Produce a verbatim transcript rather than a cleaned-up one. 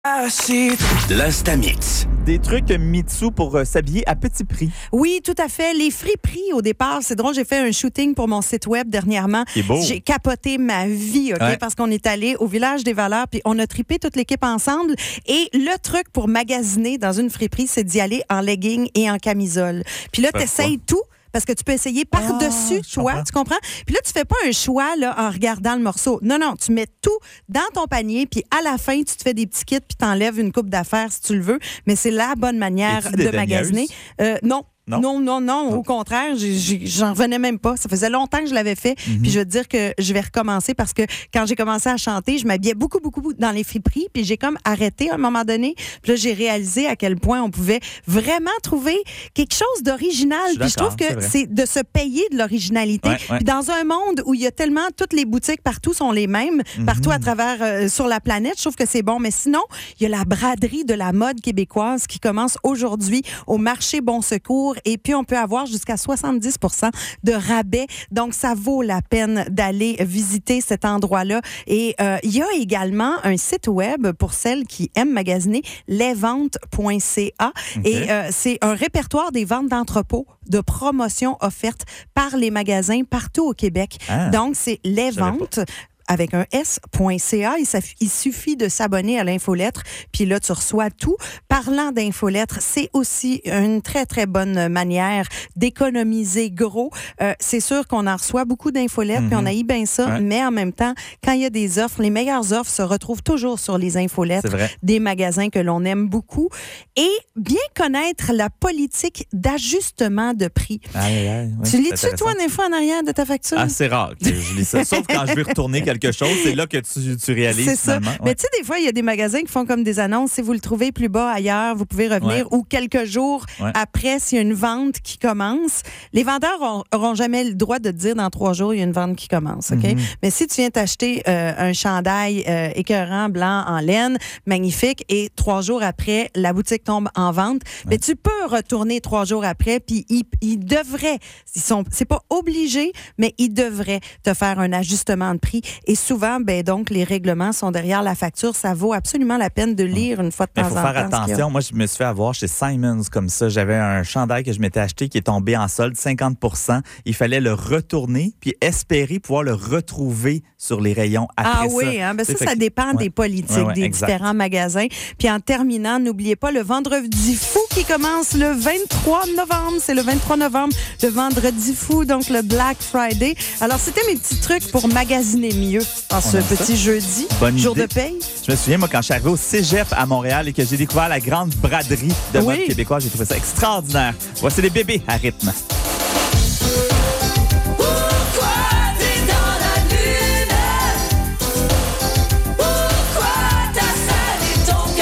L'Instamix. Des trucs Mitsu pour euh, s'habiller à petit prix. Oui, tout à fait. Les friperies, au départ, c'est drôle, j'ai fait un shooting pour mon site web dernièrement. C'est beau. J'ai capoté ma vie, OK? Ouais. Parce qu'on est allé au Village des Valeurs, puis on a trippé toute l'équipe ensemble. Et le truc pour magasiner dans une friperie, c'est d'y aller en legging et en camisole. Puis là, t'essayes tout. Parce que tu peux essayer par-dessus, Ah, je toi, comprends. tu comprends? Puis là, tu fais pas un choix là, en regardant le morceau. Non, non, tu mets tout dans ton panier, puis à la fin, tu te fais des petits kits, puis t'enlèves une coupe d'affaires si tu le veux. Mais c'est la bonne manière Es-tu de dédaigneuse? magasiner. Euh, non. Non? Non, non, non, Non. au contraire, j'ai- j'ai- j'en revenais même pas. Ça faisait longtemps que je l'avais fait, Mm-hmm. puis je veux te dire que je vais recommencer parce que quand j'ai commencé à chanter, je m'habillais beaucoup, beaucoup dans les friperies, puis j'ai comme arrêté à un moment donné. Puis là, j'ai réalisé à quel point on pouvait vraiment trouver quelque chose d'original. Je suis Puis je trouve d'accord, que c'est c'est de se payer de l'originalité. Ouais, ouais. Puis dans un monde où il y a tellement, toutes les boutiques partout sont les mêmes, Mm-hmm. partout à travers, euh, sur la planète, je trouve que c'est bon. Mais sinon, il y a la braderie de la mode québécoise qui commence aujourd'hui au marché Bon Secours. Et puis, on peut avoir jusqu'à soixante-dix pour cent de rabais. Donc, ça vaut la peine d'aller visiter cet endroit-là. Et euh, il y a également un site web pour celles qui aiment magasiner, les ventes point c a. Okay. Et euh, c'est un répertoire des ventes d'entrepôts de promotion offertes par les magasins partout au Québec. Ah. Donc, c'est les Je savais ventes avec un S.ca. Il, s'aff- il suffit de s'abonner à l'infolettre, puis là, tu reçois tout. Parlant d'infolettre, c'est aussi une très, très bonne manière d'économiser gros. Euh, c'est sûr qu'on en reçoit beaucoup d'infolettres, puis on haït bien ça, Ouais. mais en même temps, quand il y a des offres, les meilleures offres se retrouvent toujours sur les infolettres C'est vrai. des magasins que l'on aime beaucoup. Et bien connaître la politique d'ajustement de prix. Aïe, aïe, aïe. Oui, tu lis-tu, c'est toi, intéressant. une info en arrière de ta facture? Ah, c'est rare que je lis ça. Sauf quand je vais retourner quelque chose, c'est là que tu, tu réalises C'est ça. finalement. Mais Ouais. tu sais, des fois, il y a des magasins qui font comme des annonces. Si vous le trouvez plus bas ailleurs, vous pouvez revenir. Ouais. Ou quelques jours Ouais. après, s'il y a une vente qui commence. Les vendeurs n'auront jamais le droit de te dire dans trois jours, il y a une vente qui commence. OK? Mm-hmm. Mais si tu viens t'acheter euh, un chandail euh, écœurant, blanc, en laine, magnifique, et trois jours après, la boutique tombe en vente, mais tu peux retourner trois jours après, puis ils, ils devraient, ils sont, c'est pas obligé, mais ils devraient te faire un ajustement de prix. Et souvent, ben donc, les règlements sont derrière la facture. Ça vaut absolument la peine de lire une fois de Il temps faut en faire temps. ce qu'il y a. attention. Moi, je me suis fait avoir chez Simons comme ça. J'avais un chandail que je m'étais acheté qui est tombé en solde, cinquante pour cent. Il fallait le retourner puis espérer pouvoir le retrouver sur les rayons après Ah ça. oui, hein? Ben ça, Tu sais, ça fait que- dépend ouais. des politiques Ouais, ouais, des exact. différents magasins. Puis en terminant, n'oubliez pas le Vendredi fou qui commence le vingt-trois novembre. C'est le vingt-trois novembre, le Vendredi fou, donc le Black Friday. Alors, c'était mes petits trucs pour magasiner mieux en ce aime ça. petit jeudi, Bonne jour idée. de paye. Je me souviens, moi, quand je suis arrivé au Cégep à Montréal et que j'ai découvert la grande braderie de Oui. mode québécois, j'ai trouvé ça extraordinaire. Voici les bébés à rythme.